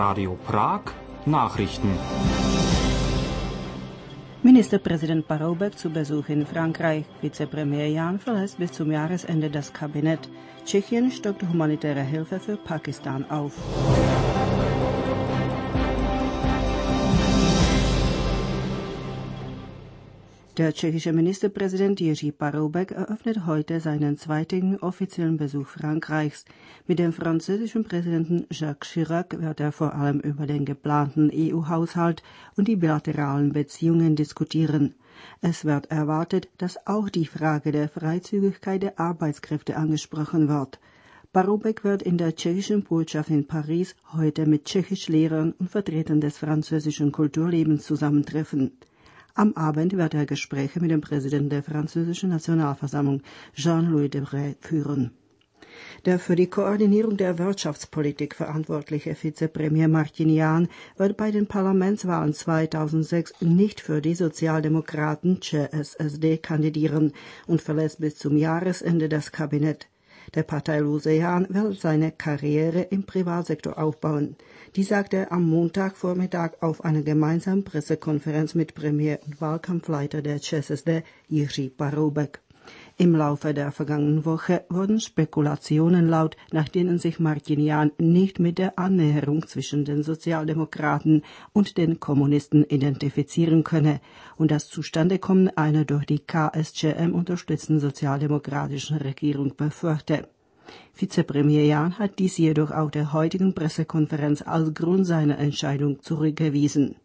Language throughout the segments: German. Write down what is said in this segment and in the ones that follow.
Radio Prag Nachrichten. Ministerpräsident Paroubek zu Besuch in Frankreich. Vizepremier Jahn verlässt bis zum Jahresende das Kabinett. Tschechien stockt humanitäre Hilfe für Pakistan auf. Der tschechische Ministerpräsident Jiří Paroubek eröffnet heute seinen zweiten offiziellen Besuch Frankreichs. Mit dem französischen Präsidenten Jacques Chirac wird er vor allem über den geplanten EU-Haushalt und die bilateralen Beziehungen diskutieren. Es wird erwartet, dass auch die Frage der Freizügigkeit der Arbeitskräfte angesprochen wird. Paroubek wird in der tschechischen Botschaft in Paris heute mit Tschechischlehrern und Vertretern des französischen Kulturlebens zusammentreffen. Am Abend wird er Gespräche mit dem Präsidenten der französischen Nationalversammlung, Jean-Louis Debré, führen. Der für die Koordinierung der Wirtschaftspolitik verantwortliche Vizepremier Martin Jahn wird bei den Parlamentswahlen 2006 nicht für die Sozialdemokraten ČSSD kandidieren und verlässt bis zum Jahresende das Kabinett. Der parteilose Jahn will seine Karriere im Privatsektor aufbauen. Dies sagte er am Montagvormittag auf einer gemeinsamen Pressekonferenz mit Premier und Wahlkampfleiter der ČSSD, Jiří Paroubek. Im Laufe der vergangenen Woche wurden Spekulationen laut, nach denen sich Martin Jahn nicht mit der Annäherung zwischen den Sozialdemokraten und den Kommunisten identifizieren könne und das Zustandekommen einer durch die KSČM unterstützten sozialdemokratischen Regierung befürchte. Vizepremier Jahn hat dies jedoch auf der heutigen Pressekonferenz als Grund seiner Entscheidung zurückgewiesen.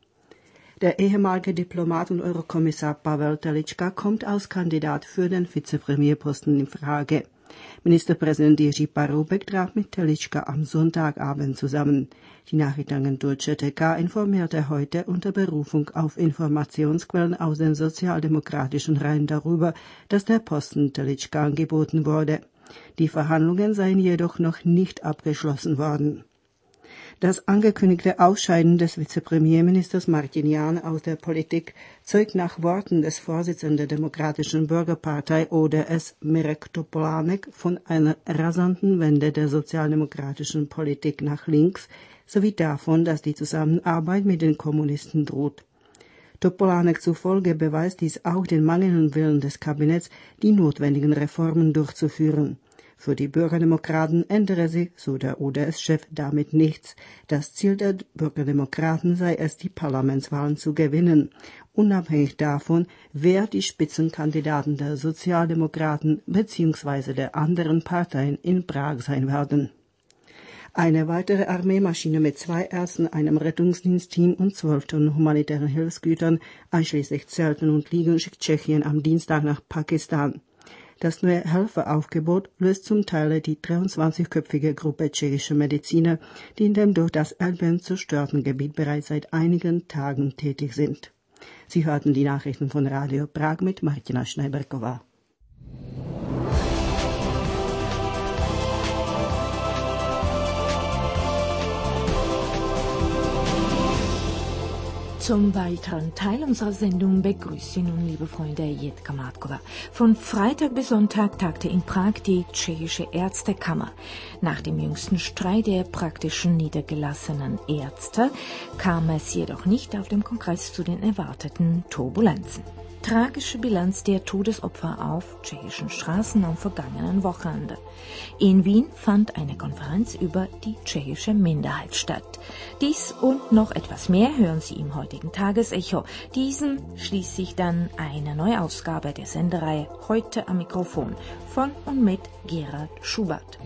Der ehemalige Diplomat und Eurokommissar Pavel Telička kommt als Kandidat für den Vizepremierposten in Frage. Ministerpräsident Jiří Paroubek traf mit Telička am Sonntagabend zusammen. Die Nachrichtenagentur ČTK informierte heute unter Berufung auf Informationsquellen aus den sozialdemokratischen Reihen darüber, dass der Posten Telička angeboten wurde. Die Verhandlungen seien jedoch noch nicht abgeschlossen worden. Das angekündigte Ausscheiden des Vizepremierministers Martin Jahn aus der Politik zeugt nach Worten des Vorsitzenden der Demokratischen Bürgerpartei ODS, Mirek Topolánek, von einer rasanten Wende der sozialdemokratischen Politik nach links sowie davon, dass die Zusammenarbeit mit den Kommunisten droht. Topolánek zufolge beweist dies auch den mangelnden Willen des Kabinetts, die notwendigen Reformen durchzuführen. Für die Bürgerdemokraten ändere sich, so der ODS-Chef, damit nichts. Das Ziel der Bürgerdemokraten sei es, die Parlamentswahlen zu gewinnen, unabhängig davon, wer die Spitzenkandidaten der Sozialdemokraten bzw. der anderen Parteien in Prag sein werden. Eine weitere Armeemaschine mit 2 Ärzten, einem Rettungsdienstteam und 12 Tonnen humanitären Hilfsgütern, einschließlich Zelten und Liegen, schickt Tschechien am Dienstag nach Pakistan. Das neue Helferaufgebot löst zum Teil die 23-köpfige Gruppe tschechischer Mediziner, die in dem durch das Erdbeben zerstörten Gebiet bereits seit einigen Tagen tätig sind. Sie hörten die Nachrichten von Radio Prag mit Martina Schneiberková. Zum weiteren Teil unserer Sendung begrüßt Sie nun, liebe Freunde, Jitka Markova. Von Freitag bis Sonntag tagte in Prag die tschechische Ärztekammer. Nach dem jüngsten Streit der praktischen niedergelassenen Ärzte kam es jedoch nicht auf dem Kongress zu den erwarteten Turbulenzen. Tragische Bilanz der Todesopfer auf tschechischen Straßen am vergangenen Wochenende. In Wien fand eine Konferenz über die tschechische Minderheit statt. Dies und noch etwas mehr hören Sie im heutigen Tagesecho. Diesen schließt sich dann eine neue Ausgabe der Sendereihe Heute am Mikrofon von und mit Gerald Schubert.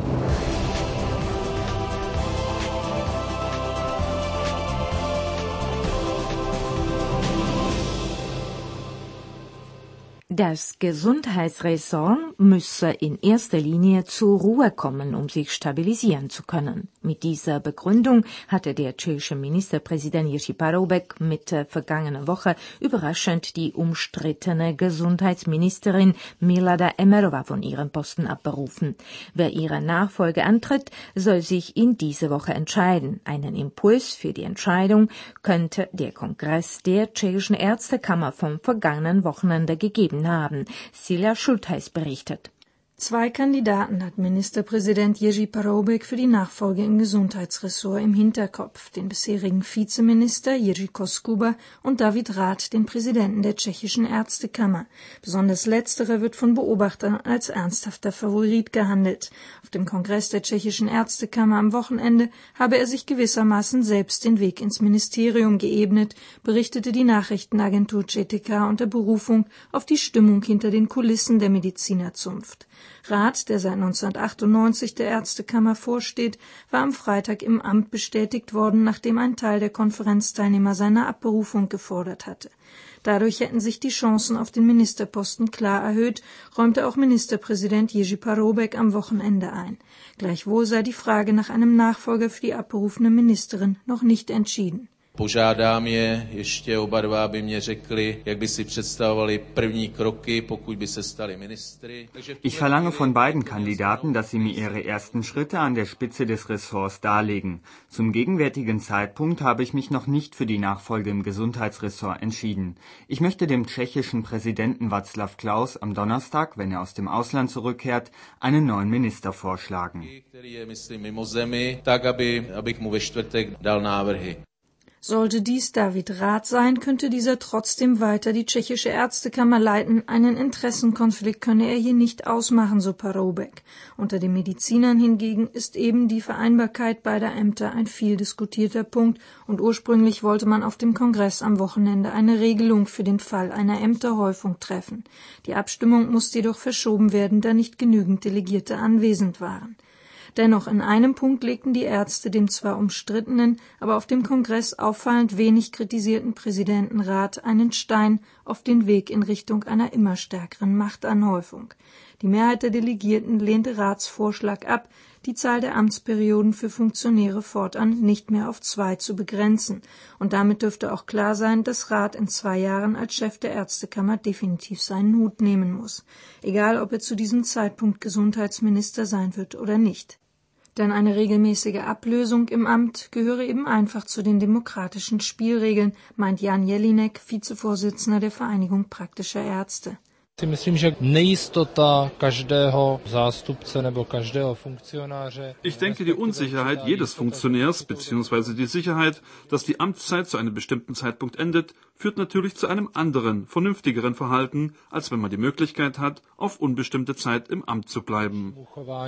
Das Gesundheitsressort müsse in erster Linie zur Ruhe kommen, um sich stabilisieren zu können. Mit dieser Begründung hatte der tschechische Ministerpräsident Jiří Paroubek Mitte vergangener Woche überraschend die umstrittene Gesundheitsministerin Milada Emmerova von ihrem Posten abberufen. Wer ihre Nachfolge antritt, soll sich in dieser Woche entscheiden. Einen Impuls für die Entscheidung könnte der Kongress der tschechischen Ärztekammer vom vergangenen Wochenende gegeben haben. Silja Schultheis berichtet. 2 Kandidaten hat Ministerpräsident Jerzy Paroubek für die Nachfolge im Gesundheitsressort im Hinterkopf, den bisherigen Vizeminister Jiří Koskuba und David Rath, den Präsidenten der tschechischen Ärztekammer. Besonders letzterer wird von Beobachtern als ernsthafter Favorit gehandelt. Auf dem Kongress der tschechischen Ärztekammer am Wochenende habe er sich gewissermaßen selbst den Weg ins Ministerium geebnet, berichtete die Nachrichtenagentur ČTK unter Berufung auf die Stimmung hinter den Kulissen der Medizinerzunft. Rath, der seit 1998 der Ärztekammer vorsteht, war am Freitag im Amt bestätigt worden, nachdem ein Teil der Konferenzteilnehmer seine Abberufung gefordert hatte. Dadurch hätten sich die Chancen auf den Ministerposten klar erhöht, räumte auch Ministerpräsident Jerzy Paroubek am Wochenende ein. Gleichwohl sei die Frage nach einem Nachfolger für die abberufene Ministerin noch nicht entschieden. Požádám je ještě oba dva, aby mě řekli, jak by si představovali první kroky, pokud by se stali ministry. Ich verlange von beiden Kandidaten, dass sie mir ihre ersten Schritte an der Spitze des Ressorts darlegen. Zum gegenwärtigen Zeitpunkt habe ich mich noch nicht für die Nachfolge im Gesundheitsressort entschieden. Ich möchte dem tschechischen Präsidenten Václav Klaus am Donnerstag, wenn er aus dem Ausland zurückkehrt, einen neuen Minister vorschlagen. Který je, myslím, mimo zemi, tak, abych mu ve čtvrtek dal návrhy. Sollte dies David Rath sein, könnte dieser trotzdem weiter die tschechische Ärztekammer leiten. Einen Interessenkonflikt könne er hier nicht ausmachen, so Paroubek. Unter den Medizinern hingegen ist eben die Vereinbarkeit beider Ämter ein viel diskutierter Punkt und ursprünglich wollte man auf dem Kongress am Wochenende eine Regelung für den Fall einer Ämterhäufung treffen. Die Abstimmung musste jedoch verschoben werden, da nicht genügend Delegierte anwesend waren. Dennoch in einem Punkt legten die Ärzte dem zwar umstrittenen, aber auf dem Kongress auffallend wenig kritisierten Präsidenten Rath einen Stein auf den Weg in Richtung einer immer stärkeren Machtanhäufung. Die Mehrheit der Delegierten lehnte Raths Vorschlag ab, die Zahl der Amtsperioden für Funktionäre fortan nicht mehr auf 2 zu begrenzen. Und damit dürfte auch klar sein, dass Rath in 2 Jahren als Chef der Ärztekammer definitiv seinen Hut nehmen muss. Egal, ob er zu diesem Zeitpunkt Gesundheitsminister sein wird oder nicht. Denn eine regelmäßige Ablösung im Amt gehöre eben einfach zu den demokratischen Spielregeln, meint Jan Jelinek, Vizevorsitzender der Vereinigung praktischer Ärzte. Ich denke, die Unsicherheit jedes Funktionärs bzw. die Sicherheit, dass die Amtszeit zu einem bestimmten Zeitpunkt endet, führt natürlich zu einem anderen, vernünftigeren Verhalten, als wenn man die Möglichkeit hat, auf unbestimmte Zeit im Amt zu bleiben.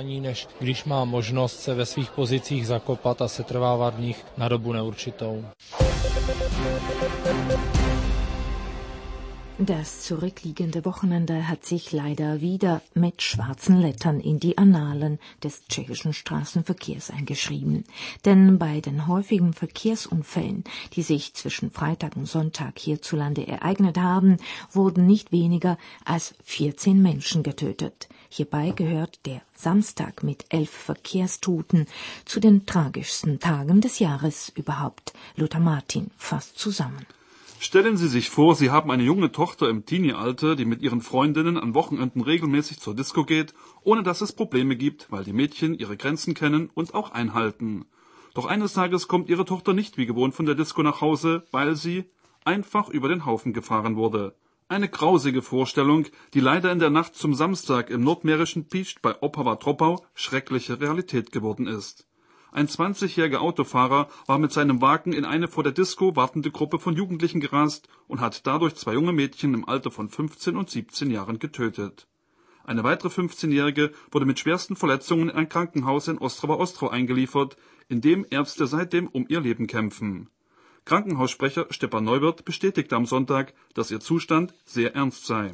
Das zurückliegende Wochenende hat sich leider wieder mit schwarzen Lettern in die Annalen des tschechischen Straßenverkehrs eingeschrieben. Denn bei den häufigen Verkehrsunfällen, die sich zwischen Freitag und Sonntag hierzulande ereignet haben, wurden nicht weniger als 14 Menschen getötet. Hierbei gehört der Samstag mit 11 Verkehrstoten zu den tragischsten Tagen des Jahres überhaupt. Lothar Martin fasst zusammen. Stellen Sie sich vor, Sie haben eine junge Tochter im Teenie-Alter, die mit ihren Freundinnen an Wochenenden regelmäßig zur Disco geht, ohne dass es Probleme gibt, weil die Mädchen ihre Grenzen kennen und auch einhalten. Doch eines Tages kommt Ihre Tochter nicht wie gewohnt von der Disco nach Hause, weil sie einfach über den Haufen gefahren wurde. Eine grausige Vorstellung, die leider in der Nacht zum Samstag im nordmährischen Pišť bei Opava-Troppau schreckliche Realität geworden ist. Ein 20-jähriger Autofahrer war mit seinem Wagen in eine vor der Disco wartende Gruppe von Jugendlichen gerast und hat dadurch 2 junge Mädchen im Alter von 15 und 17 Jahren getötet. Eine weitere 15-Jährige wurde mit schwersten Verletzungen in ein Krankenhaus in Ostrava-Ostrau eingeliefert, in dem Ärzte seitdem um ihr Leben kämpfen. Krankenhaussprecher Stepan Neubert bestätigte am Sonntag, dass ihr Zustand sehr ernst sei.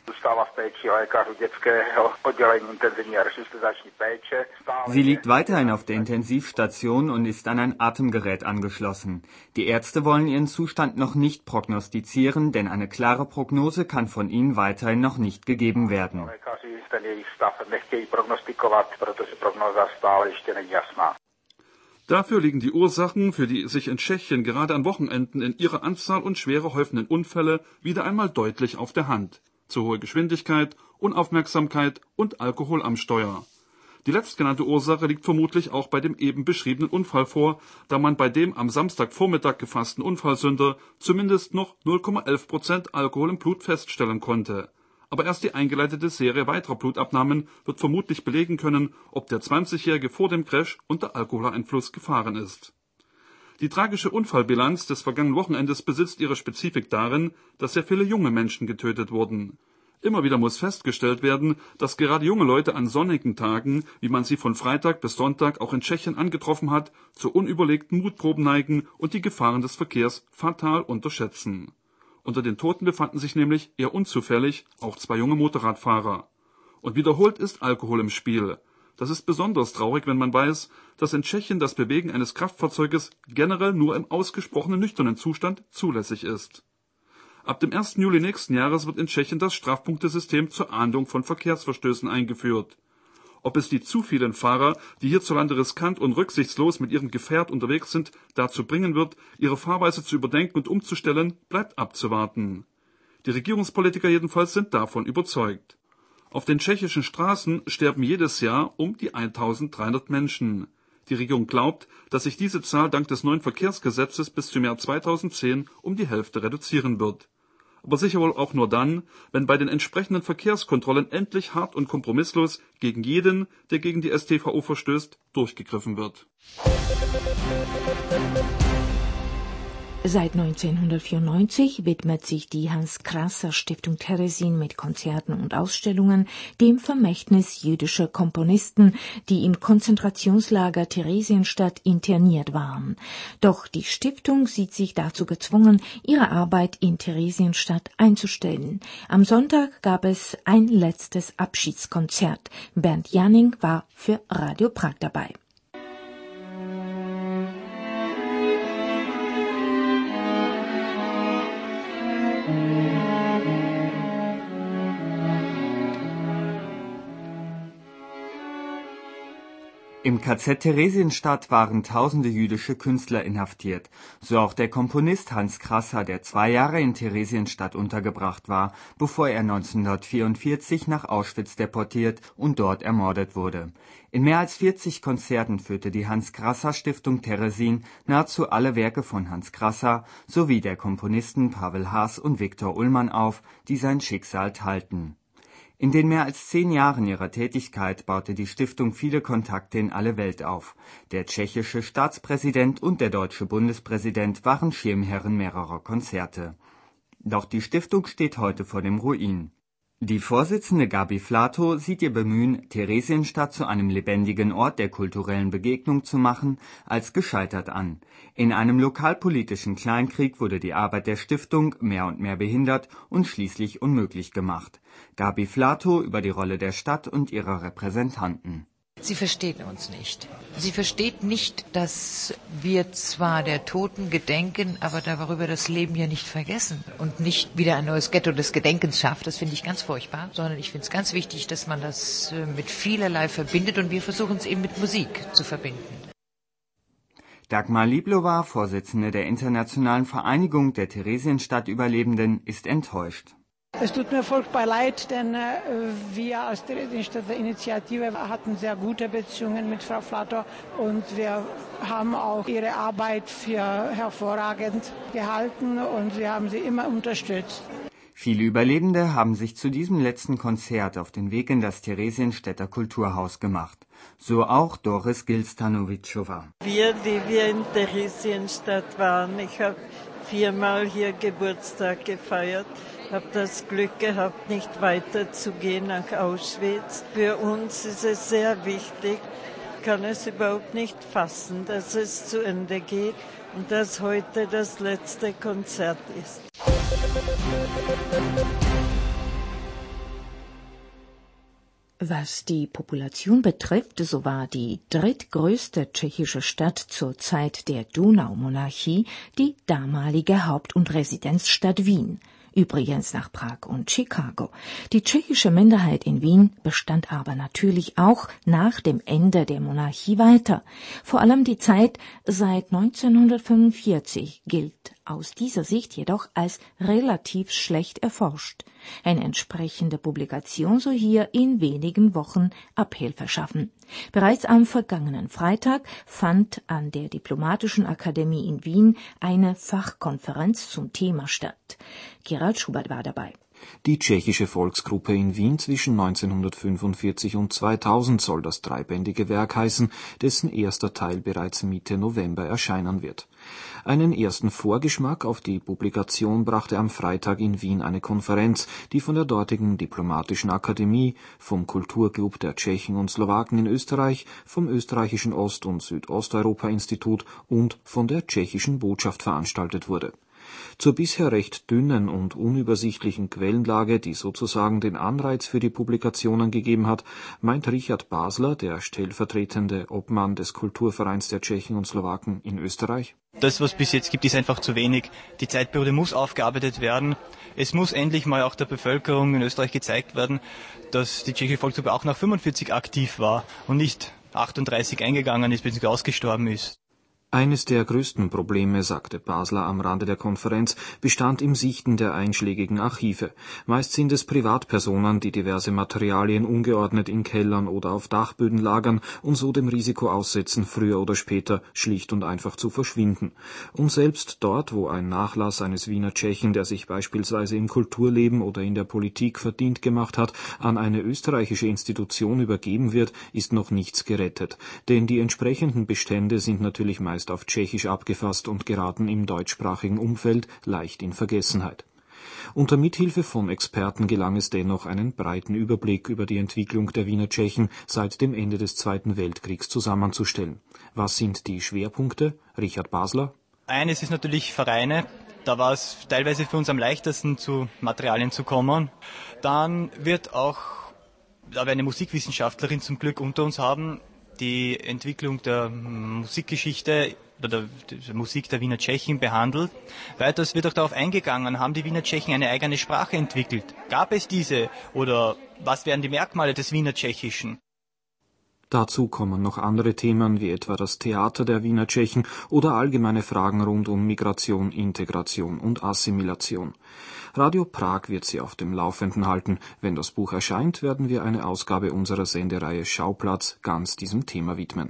Sie liegt weiterhin auf der Intensivstation und ist an ein Atemgerät angeschlossen. Die Ärzte wollen ihren Zustand noch nicht prognostizieren, denn eine klare Prognose kann von ihnen weiterhin noch nicht gegeben werden. Dafür liegen die Ursachen für die sich in Tschechien gerade an Wochenenden in ihrer Anzahl und Schwere häufenden Unfälle wieder einmal deutlich auf der Hand. Zu hohe Geschwindigkeit, Unaufmerksamkeit und Alkohol am Steuer. Die letztgenannte Ursache liegt vermutlich auch bei dem eben beschriebenen Unfall vor, da man bei dem am Samstagvormittag gefassten Unfallsünder zumindest noch 0,11% Alkohol im Blut feststellen konnte. Aber erst die eingeleitete Serie weiterer Blutabnahmen wird vermutlich belegen können, ob der 20-Jährige vor dem Crash unter Alkoholeinfluss gefahren ist. Die tragische Unfallbilanz des vergangenen Wochenendes besitzt ihre Spezifik darin, dass sehr viele junge Menschen getötet wurden. Immer wieder muss festgestellt werden, dass gerade junge Leute an sonnigen Tagen, wie man sie von Freitag bis Sonntag auch in Tschechien angetroffen hat, zu unüberlegten Mutproben neigen und die Gefahren des Verkehrs fatal unterschätzen. Unter den Toten befanden sich nämlich eher unzufällig auch 2 junge Motorradfahrer. Und wiederholt ist Alkohol im Spiel. Das ist besonders traurig, wenn man weiß, dass in Tschechien das Bewegen eines Kraftfahrzeuges generell nur im ausgesprochenen nüchternen Zustand zulässig ist. Ab dem 1. Juli nächsten Jahres wird in Tschechien das Strafpunktesystem zur Ahndung von Verkehrsverstößen eingeführt. Ob es die zu vielen Fahrer, die hierzulande riskant und rücksichtslos mit ihrem Gefährt unterwegs sind, dazu bringen wird, ihre Fahrweise zu überdenken und umzustellen, bleibt abzuwarten. Die Regierungspolitiker jedenfalls sind davon überzeugt. Auf den tschechischen Straßen sterben jedes Jahr um die 1300 Menschen. Die Regierung glaubt, dass sich diese Zahl dank des neuen Verkehrsgesetzes bis zum Jahr 2010 um die Hälfte reduzieren wird. Aber sicher wohl auch nur dann, wenn bei den entsprechenden Verkehrskontrollen endlich hart und kompromisslos gegen jeden, der gegen die StVO verstößt, durchgegriffen wird. Seit 1994 widmet sich die Hans-Krása-Stiftung Teresin mit Konzerten und Ausstellungen dem Vermächtnis jüdischer Komponisten, die im Konzentrationslager Theresienstadt interniert waren. Doch die Stiftung sieht sich dazu gezwungen, ihre Arbeit in Theresienstadt einzustellen. Am Sonntag gab es ein letztes Abschiedskonzert. Bernd Janning war für Radio Prag dabei. Im KZ Theresienstadt waren tausende jüdische Künstler inhaftiert, so auch der Komponist Hans Krása, der 2 Jahre in Theresienstadt untergebracht war, bevor er 1944 nach Auschwitz deportiert und dort ermordet wurde. In mehr als 40 Konzerten führte die Hans-Krása-Stiftung Teresin nahezu alle Werke von Hans Krása sowie der Komponisten Pavel Haas und Viktor Ullmann auf, die sein Schicksal teilten. In den mehr als 10 Jahren ihrer Tätigkeit baute die Stiftung viele Kontakte in alle Welt auf. Der tschechische Staatspräsident und der deutsche Bundespräsident waren Schirmherren mehrerer Konzerte. Doch die Stiftung steht heute vor dem Ruin. Die Vorsitzende Gabi Flatow sieht ihr Bemühen, Theresienstadt zu einem lebendigen Ort der kulturellen Begegnung zu machen, als gescheitert an. In einem lokalpolitischen Kleinkrieg wurde die Arbeit der Stiftung mehr und mehr behindert und schließlich unmöglich gemacht. Gabi Flatow über die Rolle der Stadt und ihrer Repräsentanten. Sie versteht uns nicht. Sie versteht nicht, dass wir zwar der Toten gedenken, aber darüber das Leben ja nicht vergessen und nicht wieder ein neues Ghetto des Gedenkens schafft. Das finde ich ganz furchtbar, sondern ich finde es ganz wichtig, dass man das mit vielerlei verbindet und wir versuchen es eben mit Musik zu verbinden. Dagmar Lieblowa, Vorsitzende der Internationalen Vereinigung der Theresienstadt-Überlebenden, ist enttäuscht. Es tut mir furchtbar leid, denn wir als Theresienstädter Initiative hatten sehr gute Beziehungen mit Frau Flatow und wir haben auch ihre Arbeit für hervorragend gehalten und wir haben sie immer unterstützt. Viele Überlebende haben sich zu diesem letzten Konzert auf den Weg in das Theresienstädter Kulturhaus gemacht. So auch Doris Gilstanovičová. Die wir in Theresienstadt waren, ich habe 4-mal hier Geburtstag gefeiert. Ich habe das Glück gehabt, nicht weiterzugehen nach Auschwitz. Für uns ist es sehr wichtig, ich kann es überhaupt nicht fassen, dass es zu Ende geht und dass heute das letzte Konzert ist. Was die Population betrifft, so war die drittgrößte tschechische Stadt zur Zeit der Donaumonarchie die damalige Haupt- und Residenzstadt Wien. Übrigens nach Prag und Chicago. Die tschechische Minderheit in Wien bestand aber natürlich auch nach dem Ende der Monarchie weiter. Vor allem die Zeit seit 1945 gilt aus dieser Sicht jedoch als relativ schlecht erforscht. Eine entsprechende Publikation soll hier in wenigen Wochen Abhilfe schaffen. Bereits am vergangenen Freitag fand an der Diplomatischen Akademie in Wien eine Fachkonferenz zum Thema statt. Gerald Schubert war dabei. Die tschechische Volksgruppe in Wien zwischen 1945 und 2000 soll das dreibändige Werk heißen, dessen erster Teil bereits Mitte November erscheinen wird. Einen ersten Vorgeschmack auf die Publikation brachte am Freitag in Wien eine Konferenz, die von der dortigen Diplomatischen Akademie, vom Kulturclub der Tschechen und Slowaken in Österreich, vom österreichischen Ost- und Südosteuropa-Institut und von der tschechischen Botschaft veranstaltet wurde. Zur bisher recht dünnen und unübersichtlichen Quellenlage, die sozusagen den Anreiz für die Publikationen gegeben hat, meint Richard Basler, der stellvertretende Obmann des Kulturvereins der Tschechen und Slowaken in Österreich. Das, was bis jetzt gibt, ist einfach zu wenig. Die Zeitperiode muss aufgearbeitet werden. Es muss endlich mal auch der Bevölkerung in Österreich gezeigt werden, dass die tschechische Volksgruppe auch nach 45 aktiv war und nicht 38 eingegangen ist, bis sie ausgestorben ist. Eines der größten Probleme, sagte Basler am Rande der Konferenz, bestand im Sichten der einschlägigen Archive. Meist sind es Privatpersonen, die diverse Materialien ungeordnet in Kellern oder auf Dachböden lagern und so dem Risiko aussetzen, früher oder später schlicht und einfach zu verschwinden. Und selbst dort, wo ein Nachlass eines Wiener Tschechen, der sich beispielsweise im Kulturleben oder in der Politik verdient gemacht hat, an eine österreichische Institution übergeben wird, ist noch nichts gerettet. Denn die entsprechenden Bestände sind natürlich meist auf Tschechisch abgefasst und geraten im deutschsprachigen Umfeld leicht in Vergessenheit. Unter Mithilfe von Experten gelang es dennoch, einen breiten Überblick über die Entwicklung der Wiener Tschechen seit dem Ende des Zweiten Weltkriegs zusammenzustellen. Was sind die Schwerpunkte? Richard Basler. Eines ist natürlich Vereine. Da war es teilweise für uns am leichtesten, zu Materialien zu kommen. Dann wird auch, da wir eine Musikwissenschaftlerin zum Glück unter uns haben, die Entwicklung der Musikgeschichte oder der Musik der Wiener Tschechen behandelt. Weiters wird auch darauf eingegangen, haben die Wiener Tschechen eine eigene Sprache entwickelt? Gab es diese oder was wären die Merkmale des Wiener Tschechischen? Dazu kommen noch andere Themen wie etwa das Theater der Wiener Tschechen oder allgemeine Fragen rund um Migration, Integration und Assimilation. Radio Prag wird Sie auf dem Laufenden halten. Wenn das Buch erscheint, werden wir eine Ausgabe unserer Sendereihe Schauplatz ganz diesem Thema widmen.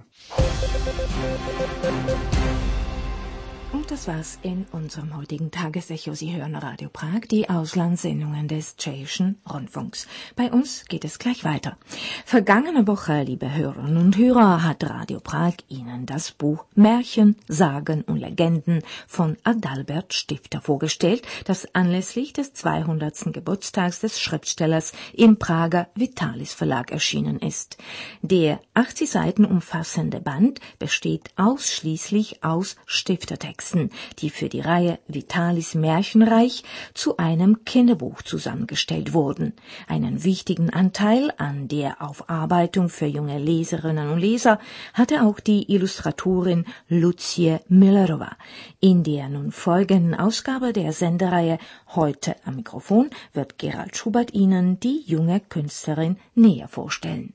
Und das war's in unserem heutigen Tagesecho. Sie hören Radio Prag, die Auslandssendungen des tschechischen Rundfunks. Bei uns geht es gleich weiter. Vergangene Woche, liebe Hörerinnen und Hörer, hat Radio Prag Ihnen das Buch Märchen, Sagen und Legenden von Adalbert Stifter vorgestellt, das anlässlich des 200. Geburtstags des Schriftstellers im Prager Vitalis Verlag erschienen ist. Der 80 Seiten umfassende Band besteht ausschließlich aus Stiftertexten, die für die Reihe Vitalis Märchenreich zu einem Kinderbuch zusammengestellt wurden. Einen wichtigen Anteil an der Aufarbeitung für junge Leserinnen und Leser hatte auch die Illustratorin Lucie Millerova. In der nun folgenden Ausgabe der Sendereihe Heute am Mikrofon wird Gerald Schubert Ihnen die junge Künstlerin näher vorstellen.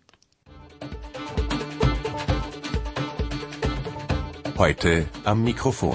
Heute am Mikrofon.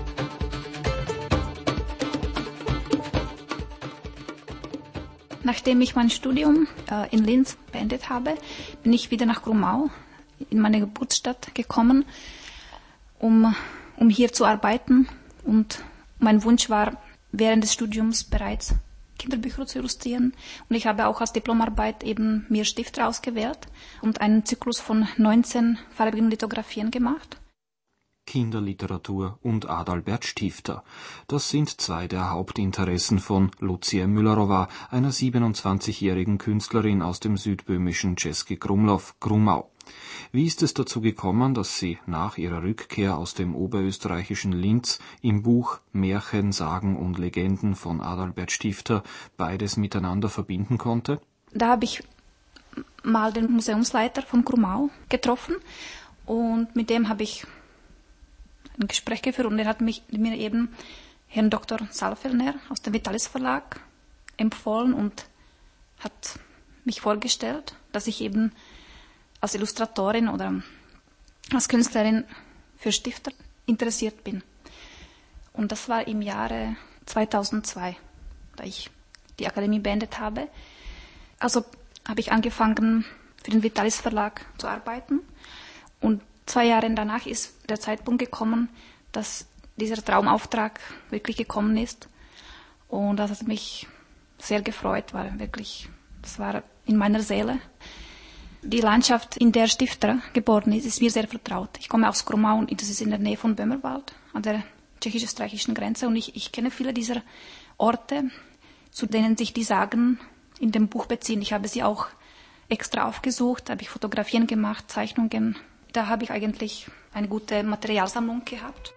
Nachdem ich mein Studium in Linz beendet habe, bin ich wieder nach Grumau, in meine Geburtsstadt gekommen, um hier zu arbeiten. Und mein Wunsch war, während des Studiums bereits Kinderbücher zu illustrieren. Und ich habe auch als Diplomarbeit eben mir Stifter ausgewählt und einen Zyklus von 19 farbigen Lithografien gemacht. Kinderliteratur und Adalbert Stifter. Das sind zwei der Hauptinteressen von Lucie Millerova, einer 27-jährigen Künstlerin aus dem südböhmischen Český Krumlov, Grumau. Wie ist es dazu gekommen, dass sie nach ihrer Rückkehr aus dem oberösterreichischen Linz im Buch Märchen, Sagen und Legenden von Adalbert Stifter beides miteinander verbinden konnte? Da habe ich mal den Museumsleiter von Grumau getroffen und mit dem habe ich ein Gespräch geführt und er hat mir eben Herrn Dr. Salfellner aus dem Vitalis Verlag empfohlen und hat mich vorgestellt, dass ich eben als Illustratorin oder als Künstlerin für Stifter interessiert bin. Und das war im Jahre 2002, da ich die Akademie beendet habe. Also habe ich angefangen, für den Vitalis Verlag zu arbeiten und 2 Jahre danach ist der Zeitpunkt gekommen, dass dieser Traumauftrag wirklich gekommen ist. Und das hat mich sehr gefreut, das war in meiner Seele. Die Landschaft, in der Stifter geboren ist mir sehr vertraut. Ich komme aus Krumau und das ist in der Nähe von Böhmerwald, an der tschechisch-österreichischen Grenze. Und ich kenne viele dieser Orte, zu denen sich die Sagen in dem Buch beziehen. Ich habe sie auch extra aufgesucht, habe ich Fotografien gemacht, Zeichnungen. Da habe ich eigentlich eine gute Materialsammlung gehabt.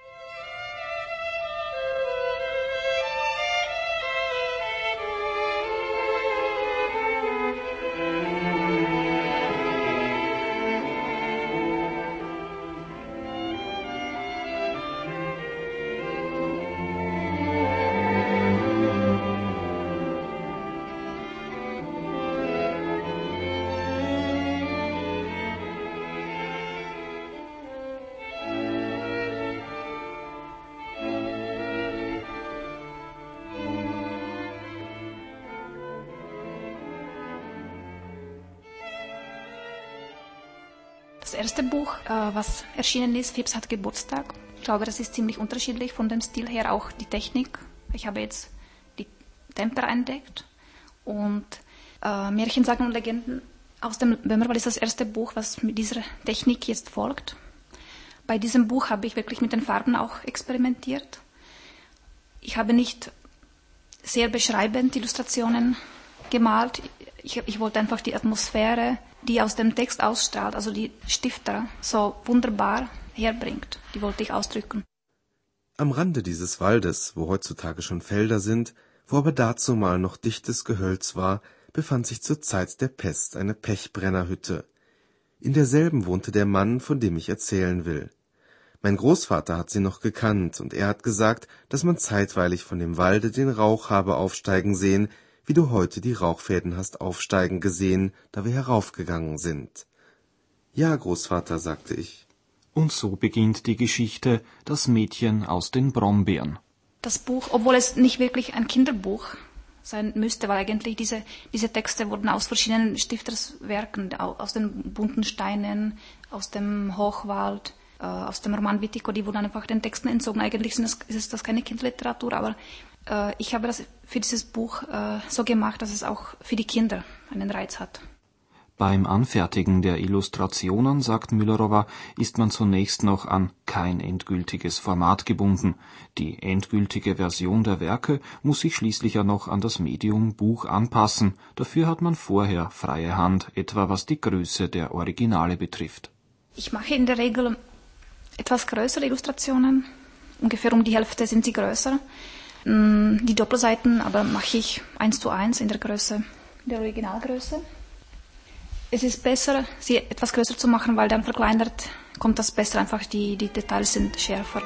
Das erste Buch, was erschienen ist, Phipps hat Geburtstag. Ich glaube, das ist ziemlich unterschiedlich von dem Stil her, auch die Technik. Ich habe jetzt die Temper entdeckt und Märchen, Sagen und Legenden aus dem Böhmerwald ist das erste Buch, was mit dieser Technik jetzt folgt. Bei diesem Buch habe ich wirklich mit den Farben auch experimentiert. Ich habe nicht sehr beschreibend Illustrationen gemalt. Ich wollte einfach die Atmosphäre, die aus dem Text ausstrahlt, also die Stifter, so wunderbar herbringt. Die wollte ich ausdrücken. Am Rande dieses Waldes, wo heutzutage schon Felder sind, wo aber dazumal noch dichtes Gehölz war, befand sich zur Zeit der Pest eine Pechbrennerhütte. In derselben wohnte der Mann, von dem ich erzählen will. Mein Großvater hat sie noch gekannt, und er hat gesagt, dass man zeitweilig von dem Walde den Rauch habe aufsteigen sehen, wie du heute die Rauchfäden hast aufsteigen gesehen, da wir heraufgegangen sind. Ja, Großvater, sagte ich. Und so beginnt die Geschichte Das Mädchen aus den Brombeeren. Das Buch, obwohl es nicht wirklich ein Kinderbuch sein müsste, weil eigentlich diese Texte wurden aus verschiedenen Stifterswerken, aus den bunten Steinen, aus dem Hochwald, aus dem Roman Witiko, die wurden einfach den Texten entzogen. Eigentlich ist das keine Kinderliteratur, aber ich habe das für dieses Buch so gemacht, dass es auch für die Kinder einen Reiz hat. Beim Anfertigen der Illustrationen, sagt Müllerowa, ist man zunächst noch an kein endgültiges Format gebunden. Die endgültige Version der Werke muss sich schließlich ja noch an das Medium Buch anpassen. Dafür hat man vorher freie Hand, etwa was die Größe der Originale betrifft. Ich mache in der Regel etwas größere Illustrationen. Ungefähr um die Hälfte sind sie größer. Die Doppelseiten aber mache ich 1:1 in der Originalgröße. Es ist besser, sie etwas größer zu machen, weil dann verkleinert kommt das besser, einfach die Details sind schärfer.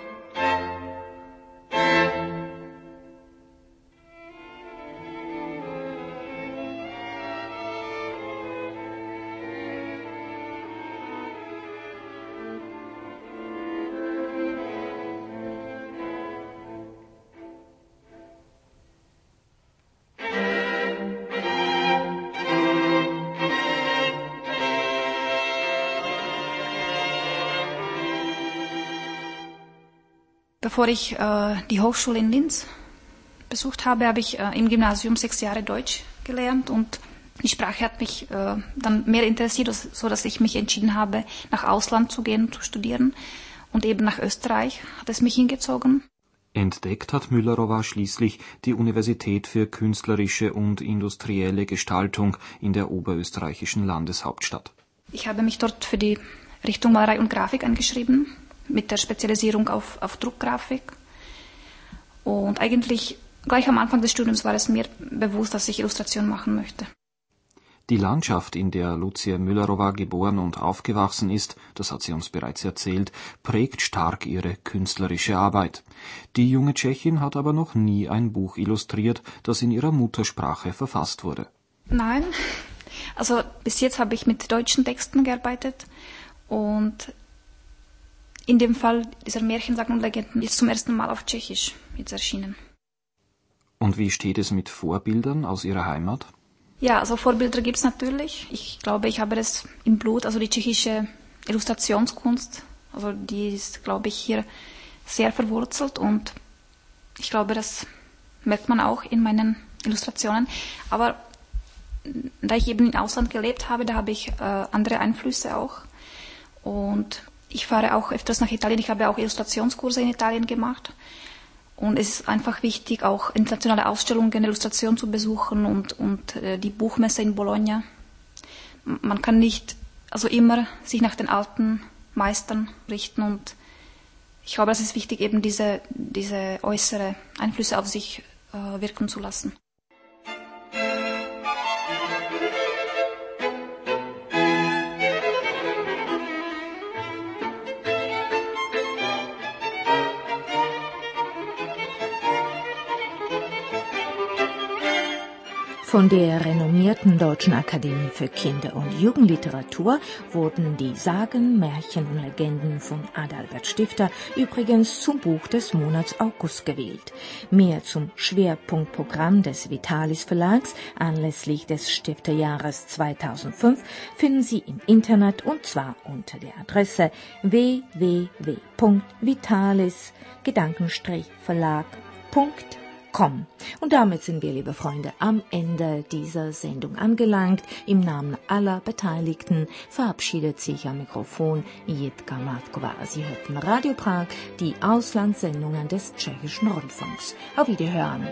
Bevor ich die Hochschule in Linz besucht habe, habe ich im Gymnasium 6 Jahre Deutsch gelernt und die Sprache hat mich dann mehr interessiert, so dass ich mich entschieden habe, nach Ausland zu gehen, zu studieren und eben nach Österreich hat es mich hingezogen. Entdeckt hat Müllerowa schließlich die Universität für künstlerische und industrielle Gestaltung in der oberösterreichischen Landeshauptstadt. Ich habe mich dort für die Richtung Malerei und Grafik eingeschrieben, mit der Spezialisierung auf Druckgrafik. Und eigentlich gleich am Anfang des Studiums war es mir bewusst, dass ich Illustration machen möchte. Die Landschaft, in der Lucia Müllerowa geboren und aufgewachsen ist, das hat sie uns bereits erzählt, prägt stark ihre künstlerische Arbeit. Die junge Tschechin hat aber noch nie ein Buch illustriert, das in ihrer Muttersprache verfasst wurde. Nein, also bis jetzt habe ich mit deutschen Texten gearbeitet und in dem Fall dieser Märchen, Sagen und Legenden ist zum ersten Mal auf Tschechisch jetzt erschienen. Und wie steht es mit Vorbildern aus Ihrer Heimat? Ja, also Vorbilder gibt es natürlich. Ich glaube, ich habe das im Blut, also die tschechische Illustrationskunst, also die ist, glaube ich, hier sehr verwurzelt und ich glaube, das merkt man auch in meinen Illustrationen. Aber da ich eben im Ausland gelebt habe, da habe ich andere Einflüsse auch. Und ich fahre auch öfters nach Italien. Ich habe auch Illustrationskurse in Italien gemacht. Und es ist einfach wichtig, auch internationale Ausstellungen, Illustrationen zu besuchen und die Buchmesse in Bologna. Man kann nicht immer sich nach den alten Meistern richten. Und ich glaube, es ist wichtig, eben diese äußere Einflüsse auf sich wirken zu lassen. Von der renommierten Deutschen Akademie für Kinder- und Jugendliteratur wurden die Sagen, Märchen und Legenden von Adalbert Stifter übrigens zum Buch des Monats August gewählt. Mehr zum Schwerpunktprogramm des Vitalis Verlags anlässlich des Stifterjahres 2005 finden Sie im Internet, und zwar unter der Adresse www.vitalis-verlag.com. Und damit sind wir, liebe Freunde, am Ende dieser Sendung angelangt. Im Namen aller Beteiligten verabschiedet sich am Mikrofon Jitka Matkova. Sie hörten Radio Prag, die Auslandssendungen des Tschechischen Rundfunks. Auf Wiederhören.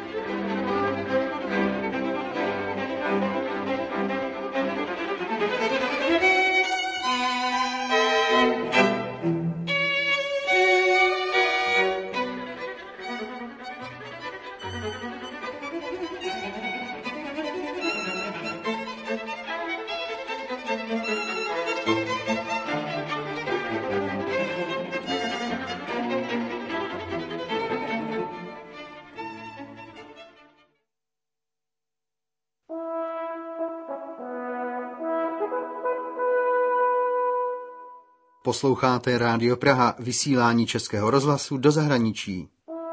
Posloucháte Rádio Praha, vysílání Českého rozhlasu do zahraničí.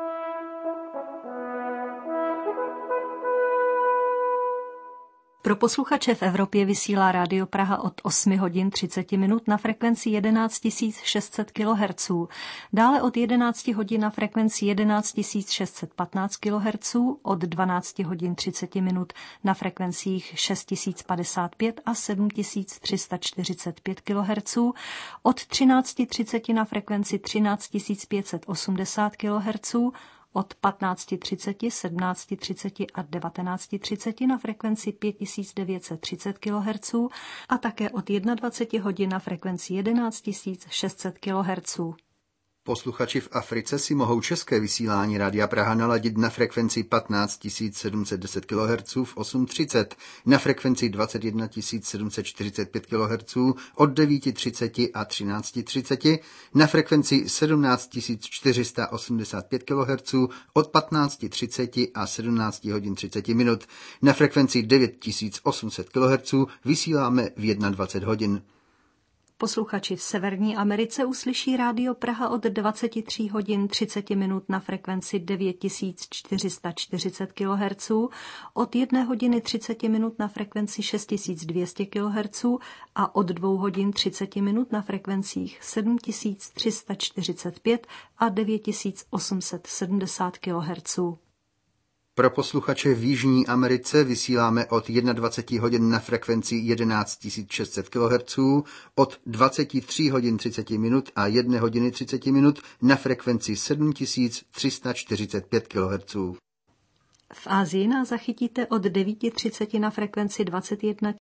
Pro posluchače v Evropě vysílá Rádio Praha od 8 hodin 30 minut na frekvenci 11 600 kHz, dále od 11 hodin na frekvenci 11 615 kHz, od 12 hodin 30 minut na frekvencích 6055 a 7345 kHz, od 13:30 na frekvenci 13 580 kHz, od 15:30, 17:30 a 19:30 na frekvenci 5930 kHz a také od 21 hodin na frekvenci 11 600 kHz. Posluchači v Africe si mohou české vysílání Rádia Praha naladit na frekvenci 15 710 kHz v 8:30, na frekvenci 21 745 kHz od 9:30 a 13:30, na frekvenci 17 485 kHz od 15:30 a 17 hodin 30 minut. Na frekvenci 9800 kHz vysíláme v 21 hodin. Posluchači v Severní Americe uslyší Rádio Praha od 23 hodin 30 minut na frekvenci 9440 kHz, od 1 hodiny 30 minut na frekvenci 6200 kHz a od 2 hodin 30 minut na frekvencích 7345 a 9870 kHz. Pro posluchače v Jižní Americe vysíláme od 21 hodin na frekvenci 11 600 kHz, od 23 hodin 30 minut a 1 hodiny 30 minut na frekvenci 7345 kHz. V Asii nás zachytíte od 9:30 na frekvenci 21